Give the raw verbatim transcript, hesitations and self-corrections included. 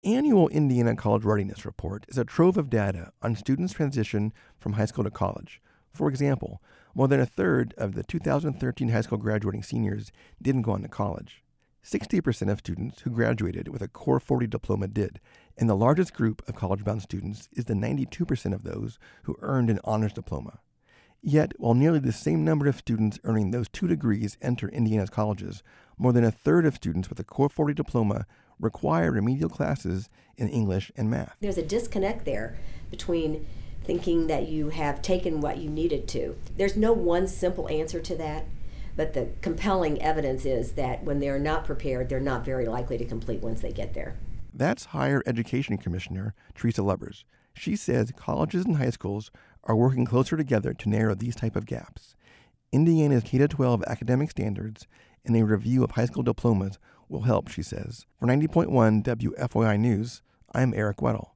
annual Indiana College Readiness Report is a trove of data on students' transition from high school to college. For example, more than a third of the two thousand thirteen high school graduating seniors didn't go on to college. sixty percent of students who graduated with a Core forty diploma did, and the largest group of college-bound students is the ninety-two percent of those who earned an honors diploma. Yet, while nearly the same number of students earning those two degrees enter Indiana's colleges, more than a third of students with a Core forty diploma require remedial classes in English and math. There's a disconnect there between thinking that you have taken what you needed to. There's no one simple answer to that, but the compelling evidence is that when they're not prepared, they're not very likely to complete once they get there. That's Higher Education Commissioner Teresa Lubbers. She says colleges and high schools are working closer together to narrow these type of gaps. Indiana's K through twelve academic standards and a review of high school diplomas will help, she says. For ninety point one W F Y I News, I'm Eric Weddle.